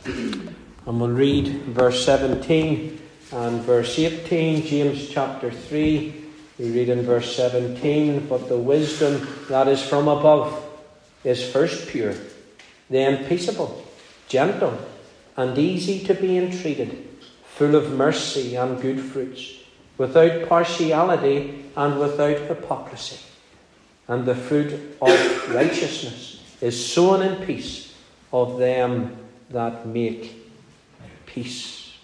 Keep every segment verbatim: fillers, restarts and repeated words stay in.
And we'll read verse seventeen and verse eighteen, James chapter three. We read in verse seventeen, "But the wisdom that is from above is first pure, then peaceable, gentle, and easy to be entreated, full of mercy and good fruits, without partiality and without hypocrisy. And the fruit of righteousness is sown in peace of them that make peace."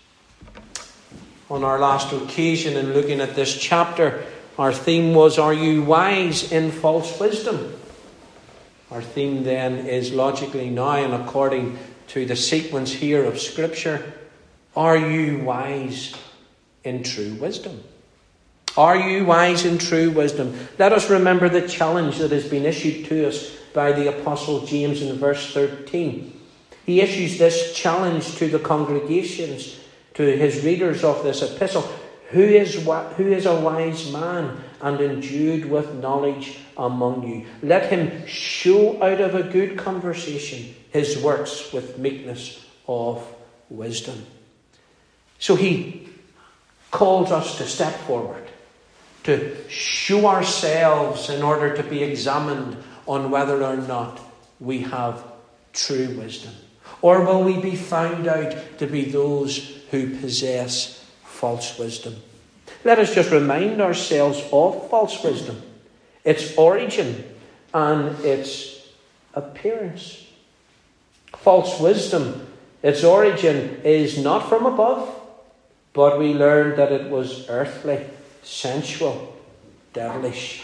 On our last occasion in looking at this chapter, our theme was, "Are you wise in false wisdom?" Our theme then is logically now, and according to the sequence here of Scripture, are you wise in true wisdom? Are you wise in true wisdom? Let us remember the challenge that has been issued to us by the Apostle James in verse thirteen. He issues this challenge to the congregations, to his readers of this epistle. Who is, who is a wise man and endued with knowledge among you? Let him show out of a good conversation his works with meekness of wisdom. So he calls us to step forward, to show ourselves in order to be examined on whether or not we have true wisdom. Or will we be found out to be those who possess false wisdom? Let us just remind ourselves of false wisdom, its origin and its appearance. False wisdom, its origin is not from above, but we learned that it was earthly, sensual, devilish.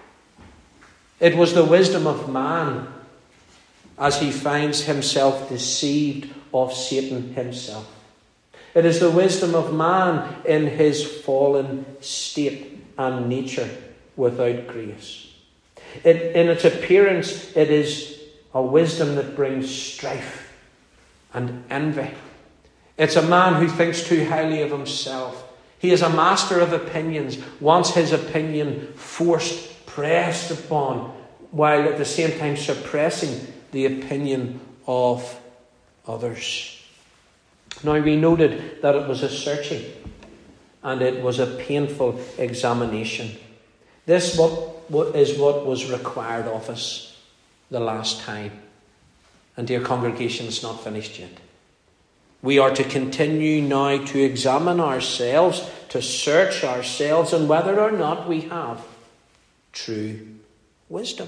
It was the wisdom of man as he finds himself deceived of Satan himself. It is the wisdom of man in his fallen state and nature without grace. It, in its appearance, it is a wisdom that brings strife and envy. It's a man who thinks too highly of himself. He is a master of opinions, wants his opinion forced, pressed upon, while at the same time suppressing the opinion of others. Now, we noted that it was a searching and it was a painful examination. This what, what is what was required of us the last time. And dear congregation, it's not finished yet. We are to continue now to examine ourselves, to search ourselves on whether or not we have true wisdom.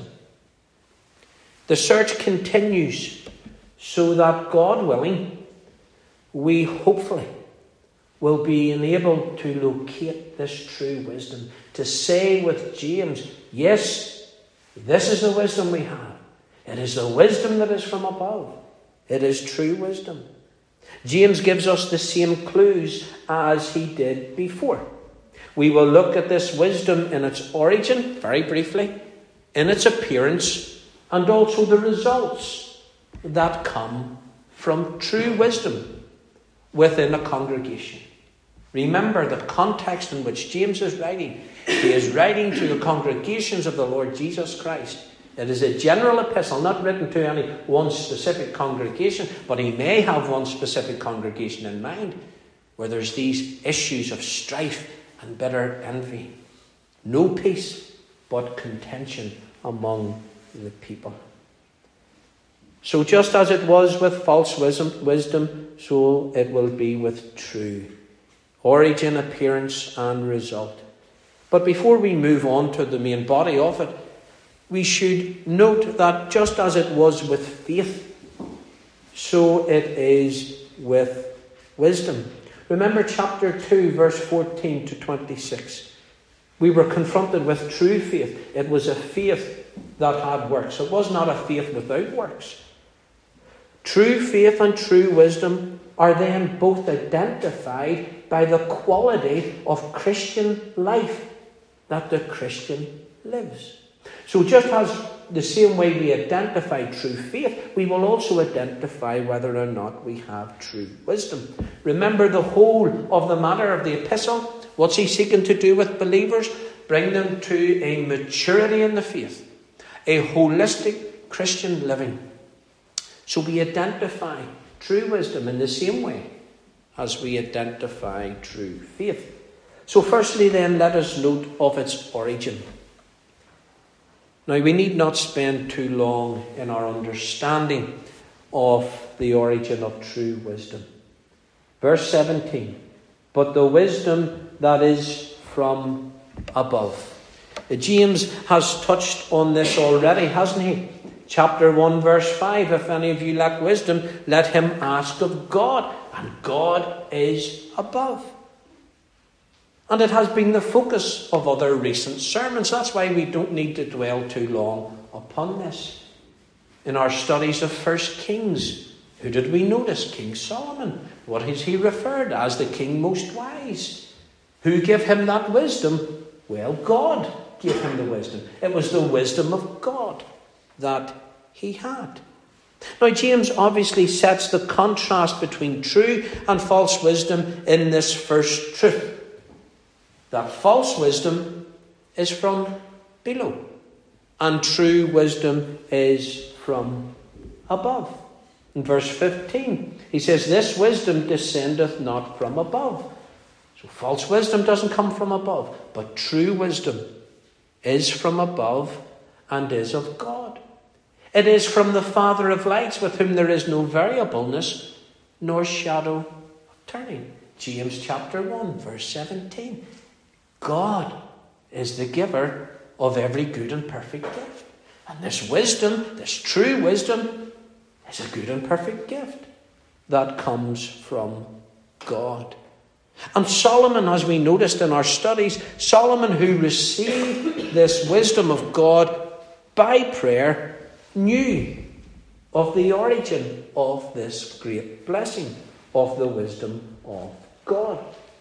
The search continues so that, God willing, we hopefully will be enabled to locate this true wisdom, to say with James, yes, this is the wisdom we have. It is the wisdom that is from above. It is true wisdom. James gives us the same clues as he did before. We will look at this wisdom in its origin, very briefly, in its appearance, and also the results that come from true wisdom within a congregation. Remember the context in which James is writing. He is writing to the congregations of the Lord Jesus Christ. It is a general epistle, not written to any one specific congregation, but he may have one specific congregation in mind, where there's these issues of strife and bitter envy. No peace, but contention among the people. So just as it was with false wisdom, wisdom, so it will be with true. Origin, appearance, and result. But before we move on to the main body of it, we should note that just as it was with faith, so it is with wisdom. Remember chapter two, verse fourteen to twenty-six. We were confronted with true faith. It was a faith that had works. It was not a faith without works. True faith and true wisdom are then both identified by the quality of Christian life that the Christian lives. So just as the same way we identify true faith, we will also identify whether or not we have true wisdom. Remember the whole of the matter of the epistle. What's he seeking to do with believers? Bring them to a maturity in the faith, a holistic Christian living. So we identify true wisdom in the same way as we identify true faith. So firstly then, let us note of its origin. Now, we need not spend too long in our understanding of the origin of true wisdom. Verse seventeen, but the wisdom that is from above. James has touched on this already, hasn't he? Chapter one, verse five, if any of you lack wisdom, let him ask of God, and God is above. And it has been the focus of other recent sermons. That's why we don't need to dwell too long upon this. In our studies of First Kings, who did we notice? King Solomon. What is he referred as? The king most wise. Who gave him that wisdom? Well, God gave him the wisdom. It was the wisdom of God that he had. Now, James obviously sets the contrast between true and false wisdom in this first truth. That false wisdom is from below, and true wisdom is from above. In verse fifteen, he says, this wisdom descendeth not from above. So false wisdom doesn't come from above, but true wisdom is from above and is of God. It is from the Father of lights, with whom there is no variableness, nor shadow of turning. James chapter one, verse seventeen. God is the giver of every good and perfect gift. And this wisdom, this true wisdom, is a good and perfect gift that comes from God. And Solomon, as we noticed in our studies, Solomon, who received this wisdom of God by prayer, knew of the origin of this great blessing of the wisdom of God.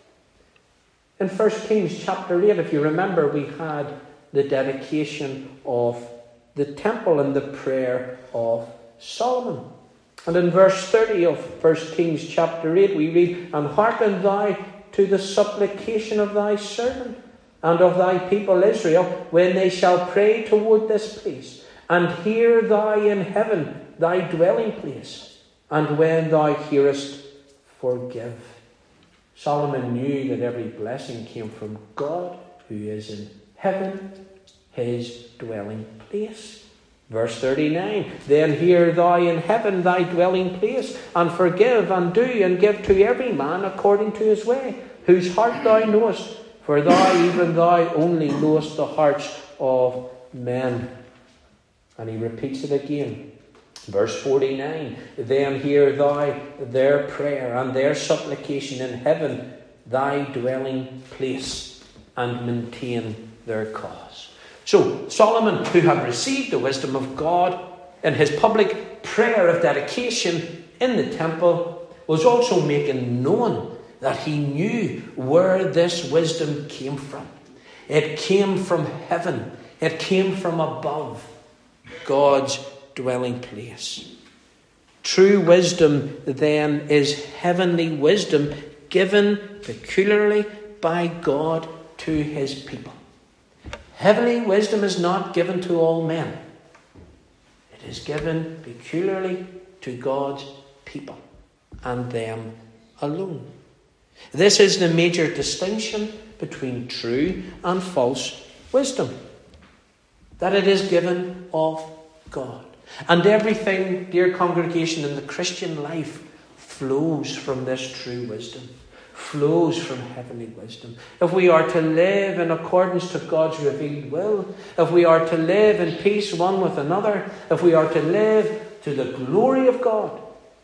In First Kings chapter eight, if you remember, we had the dedication of the temple and the prayer of Solomon. And in verse thirty of First Kings chapter eight, we read, and hearken thou to the supplication of thy servant and of thy people Israel, when they shall pray toward this place, and hear thou in heaven thy dwelling place, and when thou hearest, forgive. Solomon knew that every blessing came from God, who is in heaven, his dwelling place. Verse thirty-nine, then hear thou in heaven thy dwelling place, and forgive and do and give to every man according to his way, whose heart thou knowest, for thou, even thou only knowest the hearts of men. And he repeats it again. Verse forty-nine, then hear thou their prayer and their supplication in heaven, thy dwelling place, and maintain their cause. So Solomon, who had received the wisdom of God in his public prayer of dedication in the temple, was also making known that he knew where this wisdom came from. It came from heaven. It came from above, God's dwelling place. True wisdom, then, is heavenly wisdom given peculiarly by God to his people. Heavenly wisdom is not given to all men. It is given peculiarly to God's people, and them alone. This is the major distinction between true and false wisdom, that it is given of God. And everything, dear congregation, in the Christian life flows from this true wisdom, flows from heavenly wisdom. If we are to live in accordance to God's revealed will, if we are to live in peace one with another, if we are to live to the glory of God,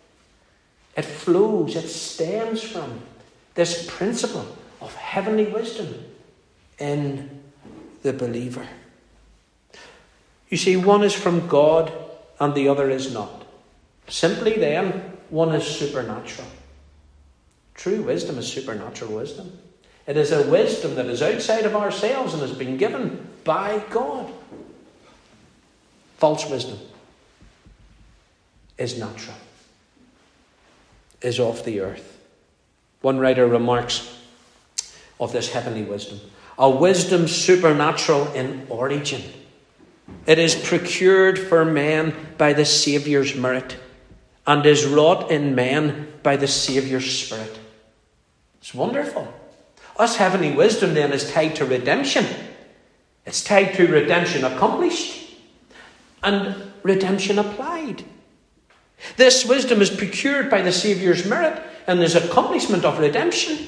it flows, it stems from this principle of heavenly wisdom in the believer. You see, one is from God and the other is not. Simply then, one is supernatural. True wisdom is supernatural wisdom. It is a wisdom that is outside of ourselves and has been given by God. False wisdom is natural, is of the earth. One writer remarks of this heavenly wisdom: a wisdom supernatural in origin. It is procured for men by the Saviour's merit, and is wrought in men by the Saviour's Spirit. It's wonderful. Us heavenly wisdom then is tied to redemption. It's tied to redemption accomplished and redemption applied. This wisdom is procured by the Saviour's merit and his accomplishment of redemption.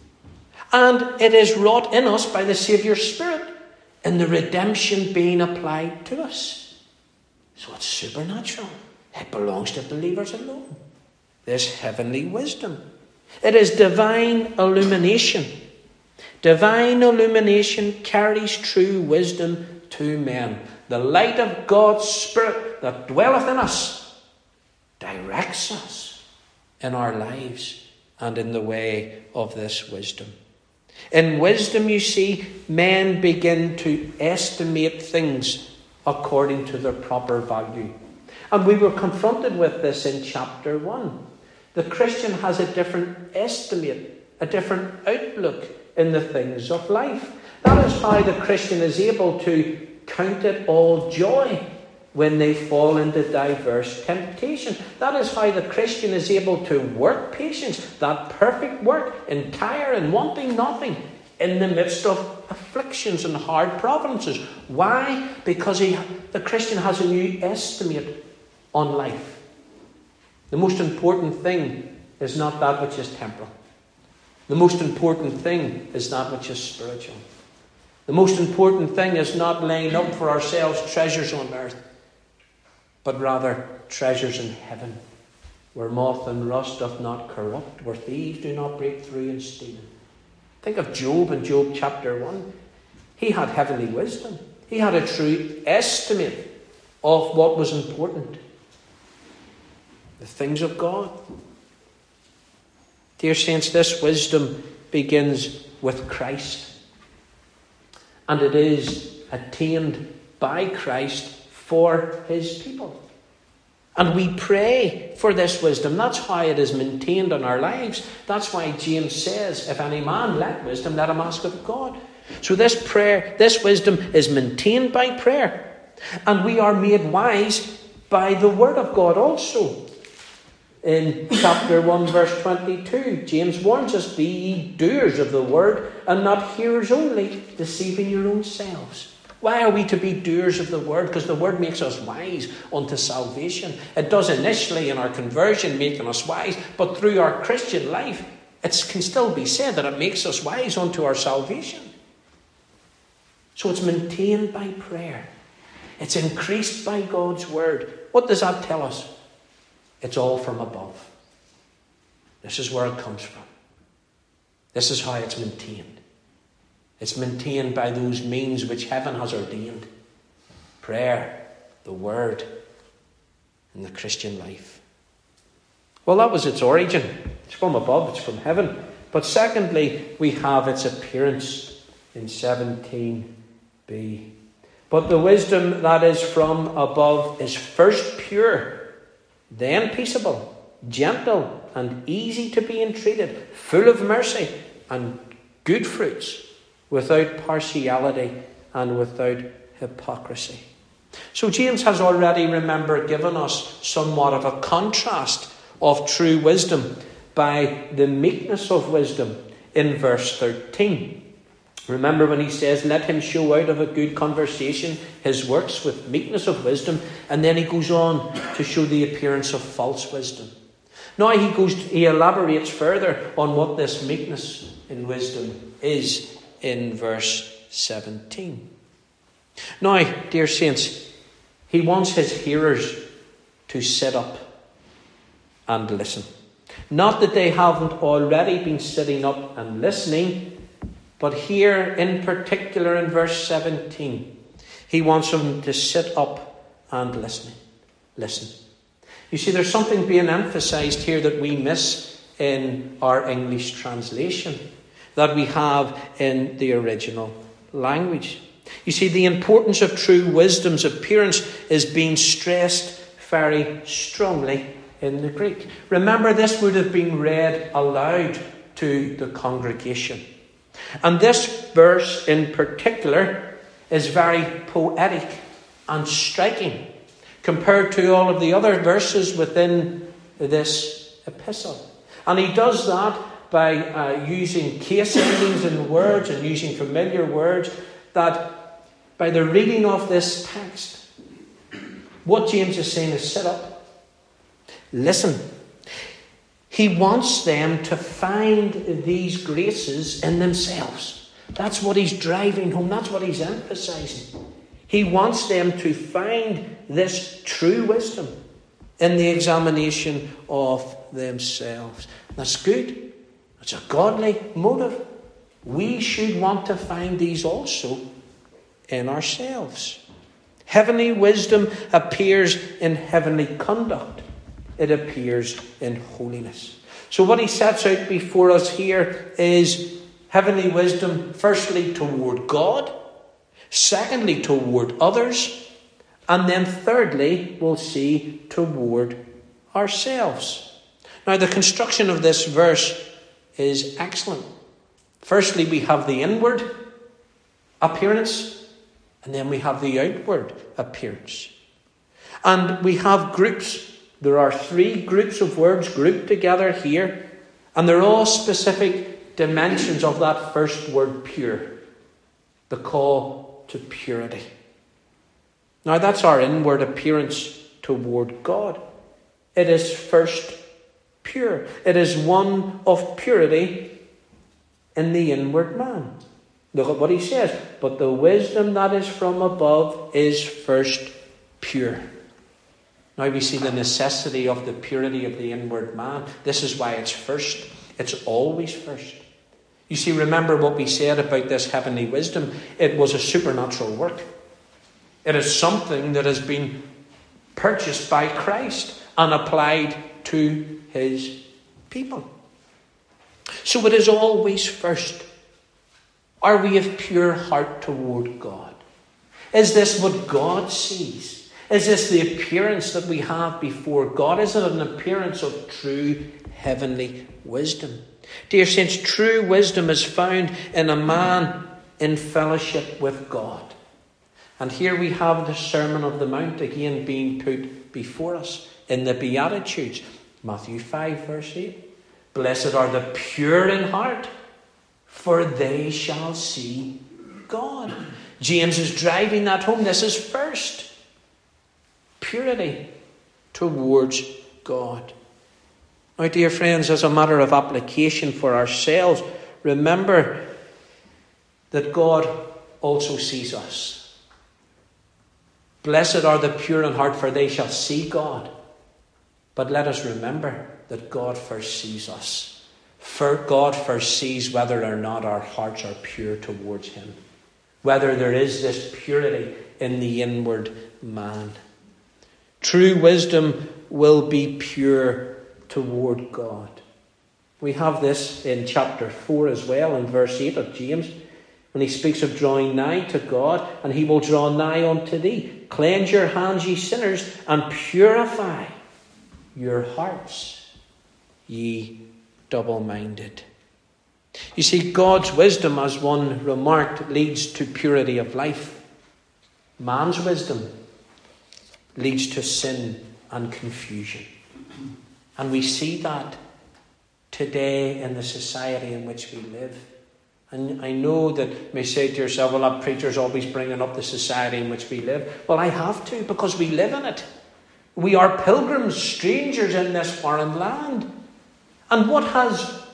And it is wrought in us by the Saviour's Spirit in the redemption being applied to us. So it's supernatural. It belongs to believers alone. This heavenly wisdom. It is divine illumination. Divine illumination carries true wisdom to men. The light of God's Spirit that dwelleth in us directs us in our lives and in the way of this wisdom. In wisdom, you see, men begin to estimate things according to their proper value. And we were confronted with this in chapter one. The Christian has a different estimate, a different outlook in the things of life. That is how the Christian is able to count it all joy when they fall into diverse temptation. That is how the Christian is able to work patience, that perfect work, entire and wanting nothing, in the midst of afflictions and hard providences. Why? Because he, the Christian has a new estimate on life. The most important thing is not that which is temporal. The most important thing is that which is spiritual. The most important thing is not laying up for ourselves treasures on earth, but rather treasures in heaven, where moth and rust doth not corrupt, where thieves do not break through and steal. Think of Job in Job chapter one. He had heavenly wisdom. He had a true estimate of what was important. The things of God. Dear saints, this wisdom begins with Christ. And it is attained by Christ for his people. And we pray for this wisdom. That's how it is maintained in our lives. That's why James says, if any man lack wisdom, let him ask of God. So this prayer, this wisdom is maintained by prayer. And we are made wise by the word of God also. In chapter one, verse twenty-two, James warns us, be ye doers of the word, and not hearers only, deceiving your own selves. Why are we to be doers of the word? Because the word makes us wise unto salvation. It does initially in our conversion, making us wise, but through our Christian life, it can still be said that it makes us wise unto our salvation. So it's maintained by prayer. It's increased by God's word. What does that tell us? It's all from above. This is where it comes from. This is how it's maintained. It's maintained by those means which heaven has ordained. Prayer, the word, and the Christian life. Well, that was its origin. It's from above, it's from heaven. But secondly, we have its appearance in seventeen b. But the wisdom that is from above is first pure, then peaceable, gentle, and easy to be entreated, full of mercy and good fruits, without partiality and without hypocrisy. So James has already, remember, given us somewhat of a contrast of true wisdom by the meekness of wisdom in verse thirteen. Remember when he says, let him show out of a good conversation his works with meekness of wisdom, and then he goes on to show the appearance of false wisdom. Now he goes, he elaborates further on what this meekness in wisdom is in verse seventeen. Now, dear saints, he wants his hearers to sit up and listen. Not that they haven't already been sitting up and listening, but here in particular in verse seventeen, he wants them to sit up and listen. Listen. You see, there's something being emphasized here that we miss in our English translation, that we have in the original language. You see, the importance of true wisdom's appearance is being stressed very strongly in the Greek. Remember, this would have been read aloud to the congregation. And this verse in particular is very poetic and striking compared to all of the other verses within this epistle. And he does that by uh, using case endings in words and using familiar words, that by the reading of this text, what James is saying is, sit up. Listen. He wants them to find these graces in themselves. That's what he's driving home. That's what he's emphasizing. He wants them to find this true wisdom in the examination of themselves. That's good. It's a godly motive. We should want to find these also in ourselves. Heavenly wisdom appears in heavenly conduct. It appears in holiness. So what he sets out before us here is heavenly wisdom, firstly toward God, secondly toward others, and then thirdly, we'll see, toward ourselves. Now, the construction of this verse is excellent. Firstly, we have the inward appearance, and then we have the outward appearance. And we have groups. There are three groups of words grouped together here, and they're all specific dimensions of that first word, pure. The call to purity. Now, that's our inward appearance toward God. It is first pure. It is one of purity in the inward man. Look at what he says. But the wisdom that is from above is first pure. Now we see the necessity of the purity of the inward man. This is why it's first. It's always first. You see, remember what we said about this heavenly wisdom. It was a supernatural work. It is something that has been purchased by Christ and applied to his people. So it is always first. Are we of pure heart toward God? Is this what God sees? Is this the appearance that we have before God? Is it an appearance of true heavenly wisdom? Dear saints, true wisdom is found in a man in fellowship with God. And here we have the Sermon of the Mount again being put before us in the Beatitudes. Matthew five verse eight. Blessed are the pure in heart, for they shall see God. James is driving that home. This is first. Purity towards God. Now, dear friends, as a matter of application for ourselves, remember that God also sees us. Blessed are the pure in heart, for they shall see God. But let us remember that God first sees us. For God first sees whether or not our hearts are pure towards him. Whether there is this purity in the inward man. True wisdom will be pure toward God. We have this in chapter four as well, in verse eight of James, when he speaks of drawing nigh to God, and he will draw nigh unto thee. Cleanse your hands, ye sinners, and purify your hearts, ye double-minded. You see, God's wisdom, as one remarked, leads to purity of life. Man's wisdom leads to sin and confusion. And we see that today in the society in which we live. And I know that you may say to yourself, well, that preacher's always bringing up the society in which we live. Well, I have to, because we live in it. We are pilgrims, strangers in this foreign land. And what has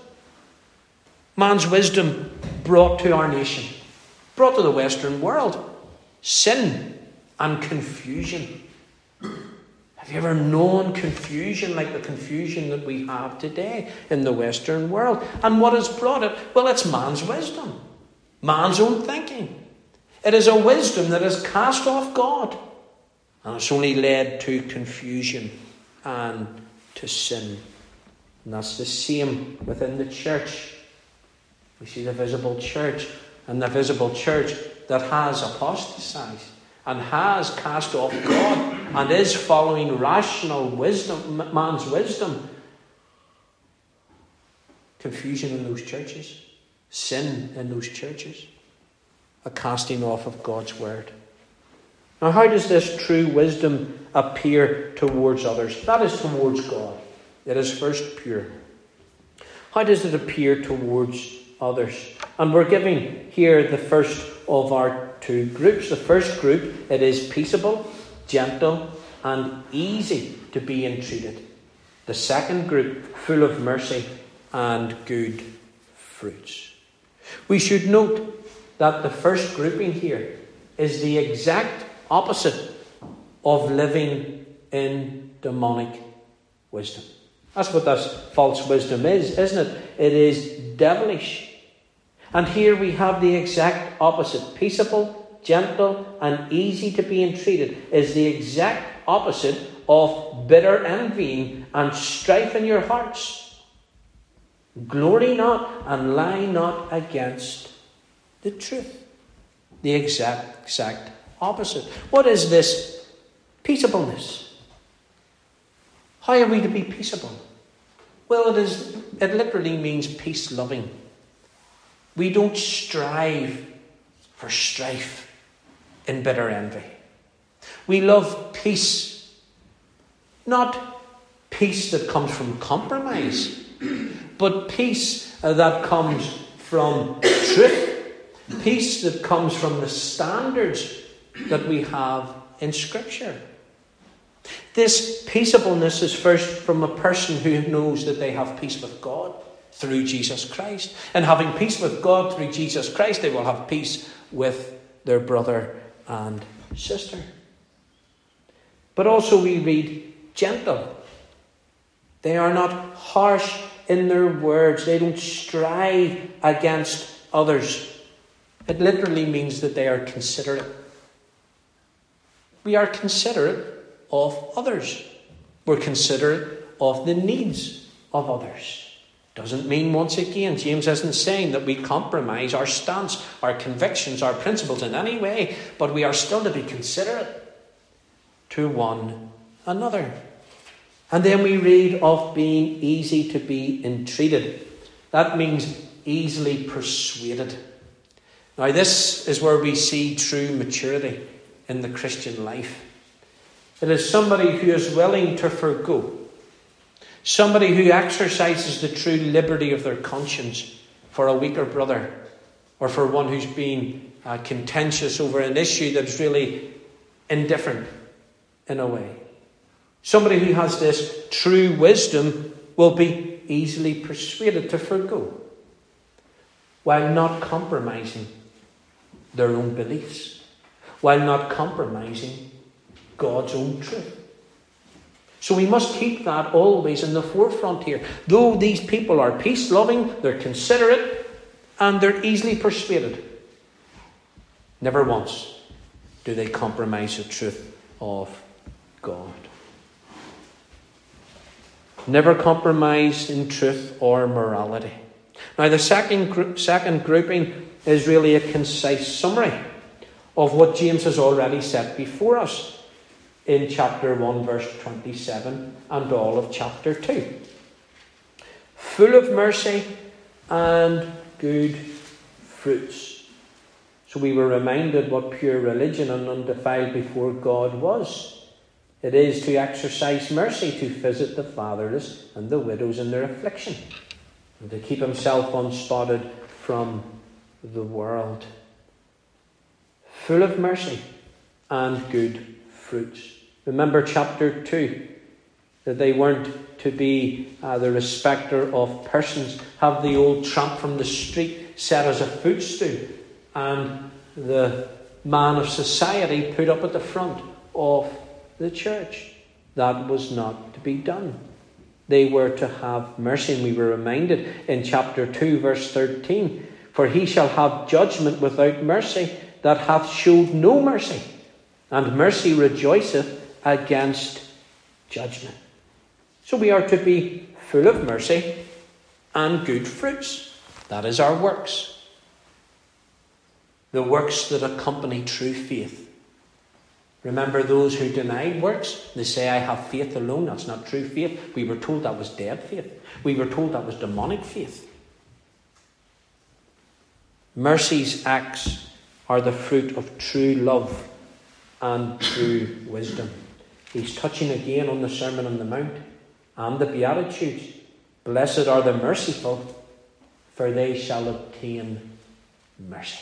man's wisdom brought to our nation? Brought to the Western world? Sin and confusion. Have you ever known confusion like the confusion that we have today in the Western world? And what has brought it? Well, it's man's wisdom. Man's own thinking. It is a wisdom that has cast off God. And it's only led to confusion and to sin. And that's the same within the church. We see the visible church, and the visible church that has apostatized and has cast off God and is following rational wisdom, man's wisdom. Confusion in those churches, sin in those churches, a casting off of God's word. Now, how does this true wisdom appear towards others? That is towards God. It is first pure. How does it appear towards others? And we're giving here the first of our two groups. The first group, it is peaceable, gentle, and easy to be entreated. The second group, full of mercy and good fruits. We should note that the first grouping here is the exact opposite of living in demonic wisdom. That's what this false wisdom is, isn't it? It is devilish. And here we have the exact opposite. Peaceable, gentle, and easy to be entreated is the exact opposite of bitter envying and strife in your hearts. Glory not and lie not against the truth. The exact, exact opposite. What is this peaceableness? How are we to be peaceable? Well, it is. It literally means peace-loving. We don't strive for strife in bitter envy. We love peace, not peace that comes from compromise, but peace that comes from truth, peace that comes from the standards that we have in Scripture. This peaceableness is first from a person who knows that they have peace with God through Jesus Christ. And having peace with God through Jesus Christ, they will have peace with their brother and sister. But also we read gentle. They are not harsh in their words. They don't strive against others. It literally means that they are considerate. We are considerate of others. We're considerate of the needs of others. Doesn't mean, once again, James isn't saying that we compromise our stance, our convictions, our principles in any way, but we are still to be considerate to one another. And then we read of being easy to be entreated. That means easily persuaded. Now, this is where we see true maturity in the Christian life. It is somebody who is willing to forgo. Somebody who exercises the true liberty of their conscience for a weaker brother, or for one who's been uh, contentious over an issue that's really indifferent in a way. Somebody who has this true wisdom will be easily persuaded to forgo, while not compromising their own beliefs, while not compromising God's own truth. So we must keep that always in the forefront here. Though these people are peace-loving, they're considerate, and they're easily persuaded, never once do they compromise the truth of God. Never compromise in truth or morality. Now, the second, gr- second grouping is really a concise summary of what James has already set before us in chapter one, verse twenty-seven, and all of chapter two. Full of mercy and good fruits. So we were reminded what pure religion and undefiled before God was. It is to exercise mercy, to visit the fatherless and the widows in their affliction, and to keep himself unspotted from the world. Full of mercy and good fruits. Remember chapter two, that they weren't to be uh, the respecter of persons, have the old tramp from the street set as a footstool, and the man of society put up at the front of the church. That was not to be done. They were to have mercy, and we were reminded in chapter two, verse thirteen, for he shall have judgment without mercy, that hath showed no mercy, and mercy rejoiceth against judgment. So we are to be full of mercy and good fruits. That is our works. The works that accompany true faith. Remember those who denied works? They say, I have faith alone. That's not true faith. We were told that was dead faith. We were told that was demonic faith. Mercy's acts are the fruit of true love and true wisdom. He's touching again on the Sermon on the Mount And the Beatitudes. Blessed are the merciful, for they shall obtain mercy.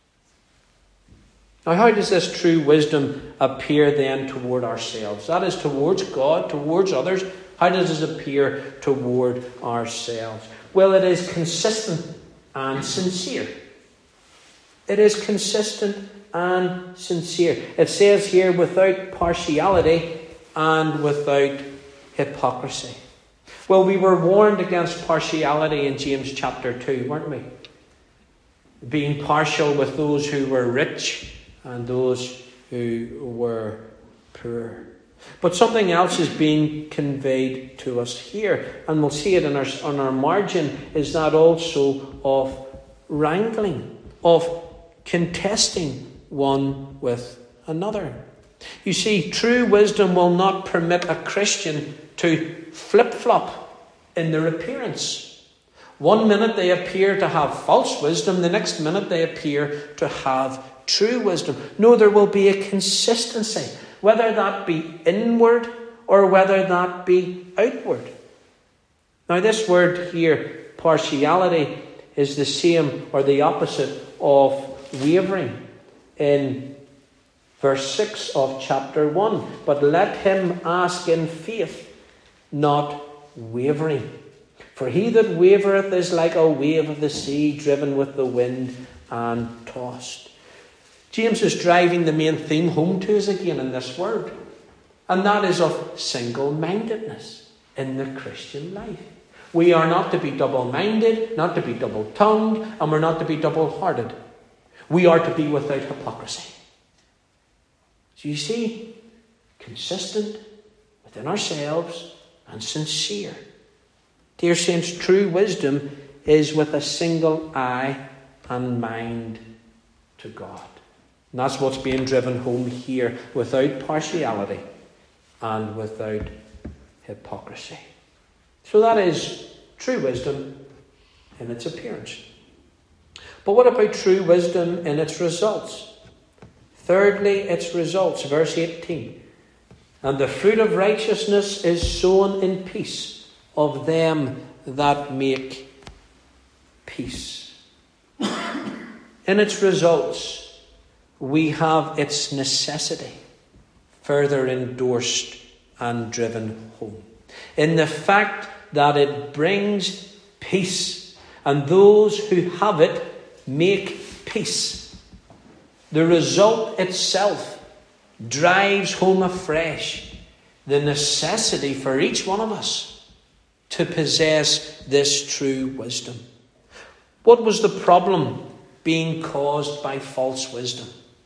Now, how does this true wisdom appear then toward ourselves? That is, towards God, towards others. How does it appear toward ourselves? Well, it is consistent and sincere. It is consistent and sincere. It says here, without partiality and without hypocrisy. Well, we were warned against partiality in James chapter two, weren't we? Being partial with those who were rich and those who were poor. But something else is being conveyed to us here, and we'll see it in our, on our margin, is that also of wrangling, of contesting one with another. You see, true wisdom will not permit a Christian to flip-flop in their appearance. One minute they appear to have false wisdom, the next minute they appear to have true wisdom. No, there will be a consistency, whether that be inward or whether that be outward. Now, this word here, partiality, is the same or the opposite of wavering in verse six of chapter one. But let him ask in faith, not wavering. For he that wavereth is like a wave of the sea, driven with the wind and tossed. James is driving the main theme home to us again in this word. And that is of single-mindedness in the Christian life. We are not to be double-minded, not to be double-tongued, and we're not to be double-hearted. We are to be without hypocrisy. So you see, consistent within ourselves and sincere. Dear saints, true wisdom is with a single eye and mind to God. And that's what's being driven home here, without partiality and without hypocrisy. So that is true wisdom in its appearance. But what about true wisdom in its results? Thirdly, its results. Verse eighteen. And the fruit of righteousness is sown in peace of them that make peace. In its results, we have its necessity further endorsed and driven home. In the fact that it brings peace, and those who have it make peace. The result itself drives home afresh the necessity for each one of us to possess this true wisdom. What was the problem being caused by false wisdom?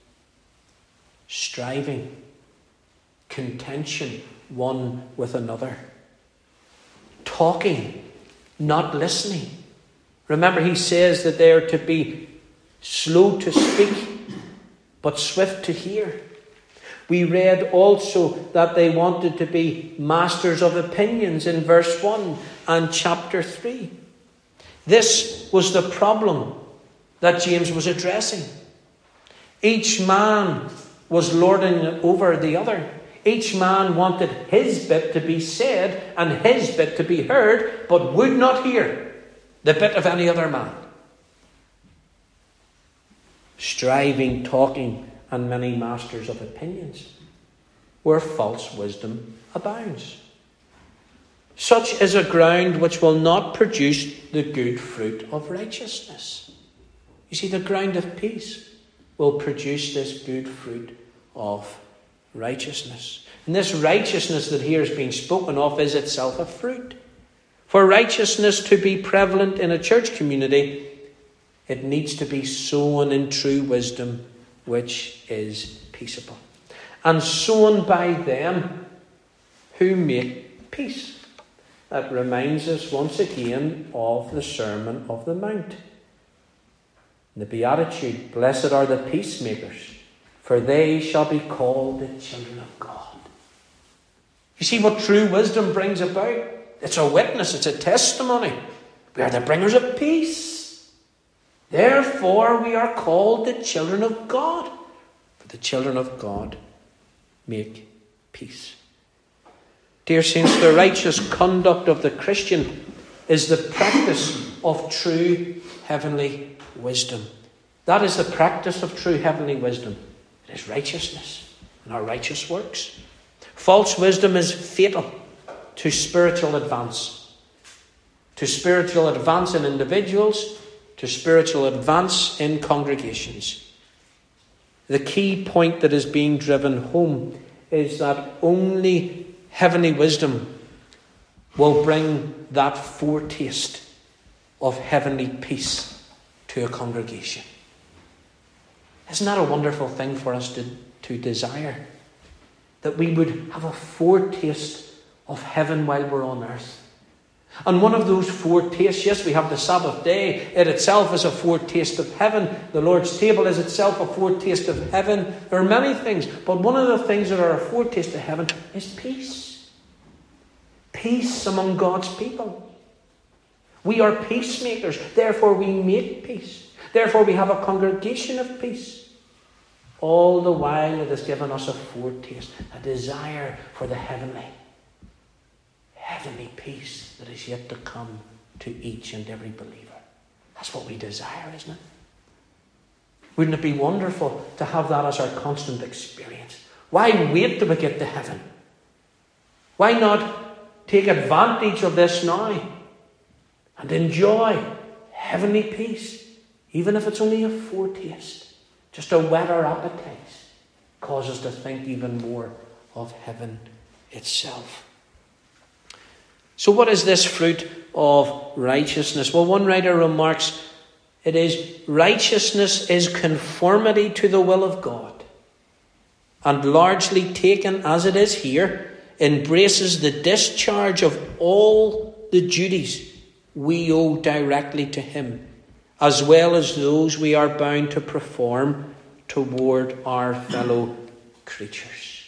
Striving, contention one with another, talking, not listening. Remember, he says that they are to be slow to speak, but swift to hear. We read also that they wanted to be masters of opinions in verse one and chapter three. This was the problem that James was addressing. Each man was lording over the other. Each man wanted his bit to be said and his bit to be heard, but would not hear the bit of any other man. Striving, talking, and many masters of opinions, where false wisdom abounds. Such is a ground which will not produce the good fruit of righteousness. You see, the ground of peace will produce this good fruit of righteousness. And this righteousness that here is being spoken of is itself a fruit. For righteousness to be prevalent in a church community, it needs to be sown in true wisdom, which is peaceable, and sown by them who make peace. That reminds us once again of the Sermon of the Mount. The Beatitude, blessed are the peacemakers, for they shall be called the children of God. You see what true wisdom brings about? It's a witness, it's a testimony. We are the bringers of peace. Therefore, we are called the children of God. For the children of God make peace. Dear saints, the righteous conduct of the Christian is the practice of true heavenly wisdom. That is the practice of true heavenly wisdom. It is righteousness and our righteous works. False wisdom is fatal to spiritual advance. To spiritual advance in individuals, to spiritual advance in congregations. The key point that is being driven home is that only heavenly wisdom will bring that foretaste of heavenly peace to a congregation. Isn't that a wonderful thing for us to, to desire? That we would have a foretaste of heaven while we're on earth. And one of those foretastes, yes, we have the Sabbath day. It itself is a foretaste of heaven. The Lord's table is itself a foretaste of heaven. There are many things, but one of the things that are a foretaste of heaven is peace. Peace among God's people. We are peacemakers, therefore we make peace. Therefore we have a congregation of peace. All the while it has given us a foretaste, a desire for the heavenly. Heavenly peace that is yet to come to each and every believer. That's what we desire, isn't it? Wouldn't it be wonderful to have that as our constant experience? Why wait till we get to heaven? Why not take advantage of this now and enjoy heavenly peace, even if it's only a foretaste, just to whet our appetites, cause us to think even more of heaven itself. So what is this fruit of righteousness? Well, one writer remarks, it is righteousness is conformity to the will of God, and largely taken as it is here, embraces the discharge of all the duties we owe directly to him, as well as those we are bound to perform toward our fellow creatures.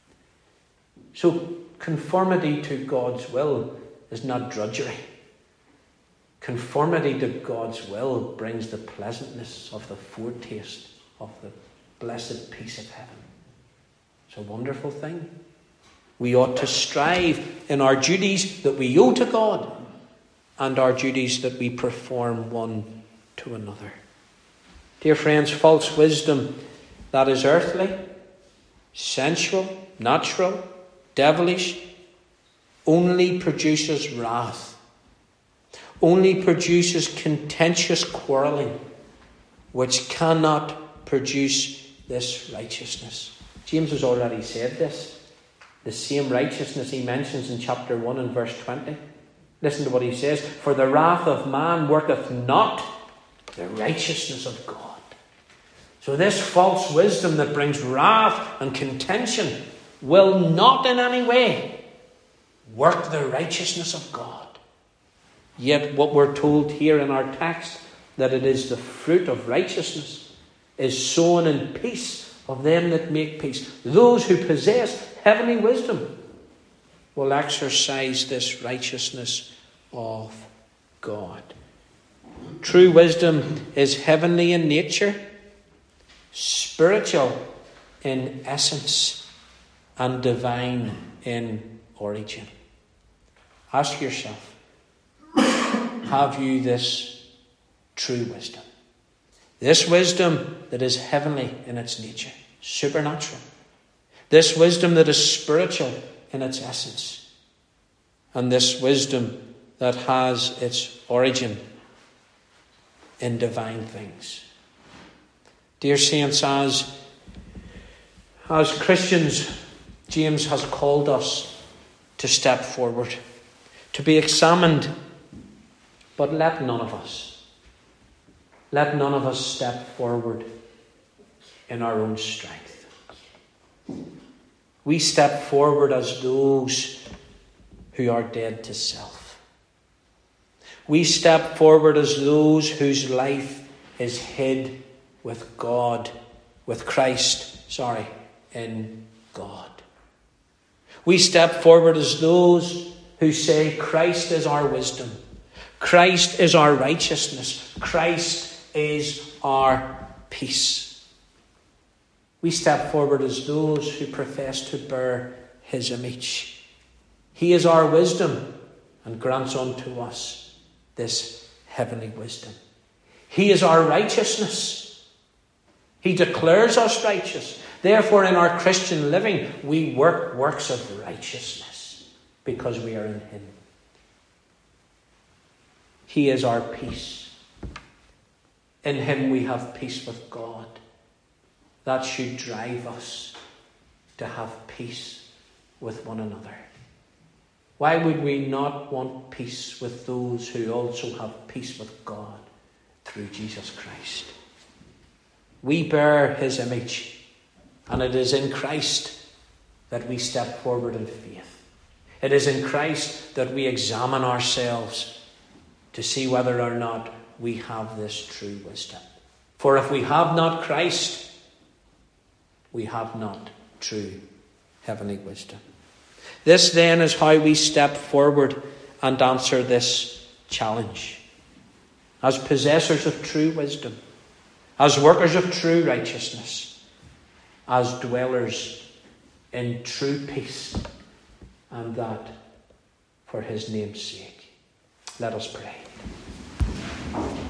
So conformity to God's will is not drudgery. Conformity to God's will brings the pleasantness of the foretaste of the blessed peace of heaven. It's a wonderful thing. We ought to strive in our duties that we owe to God and our duties that we perform one to another. Dear friends, false wisdom that is earthly, sensual, natural, devilish, only produces wrath, only produces contentious quarrelling, which cannot produce this righteousness. James has already said this. The same righteousness he mentions in chapter one and verse twenty. Listen to what he says. For the wrath of man worketh not the righteousness of God. So this false wisdom that brings wrath and contention will not in any way work the righteousness of God. Yet what we're told here in our text, that it is the fruit of righteousness, is sown in peace of them that make peace. Those who possess heavenly wisdom will exercise this righteousness of God. True wisdom is heavenly in nature, spiritual in essence, and divine in origin. Ask yourself, have you this true wisdom? This wisdom that is heavenly in its nature, supernatural. This wisdom that is spiritual in its essence. And this wisdom that has its origin in divine things. Dear saints, as, as Christians, James has called us to step forward, to be examined, but let none of us, let none of us step forward in our own strength. We step forward as those who are dead to self. We step forward as those whose life is hid with God, with Christ, sorry, in God. We step forward as those who say Christ is our wisdom. Christ is our righteousness. Christ is our peace. We step forward as those who profess to bear his image. He is our wisdom and grants unto us this heavenly wisdom. He is our righteousness. He declares us righteous. Therefore, in our Christian living, we work works of righteousness because we are in him. He is our peace. In him we have peace with God. That should drive us to have peace with one another. Why would we not want peace with those who also have peace with God through Jesus Christ? We bear his image, and it is in Christ that we step forward in faith. It is in Christ that we examine ourselves to see whether or not we have this true wisdom. For if we have not Christ, we have not true heavenly wisdom. This then is how we step forward and answer this challenge. As possessors of true wisdom, as workers of true righteousness, as dwellers in true peace, and that for his name's sake. Let us pray.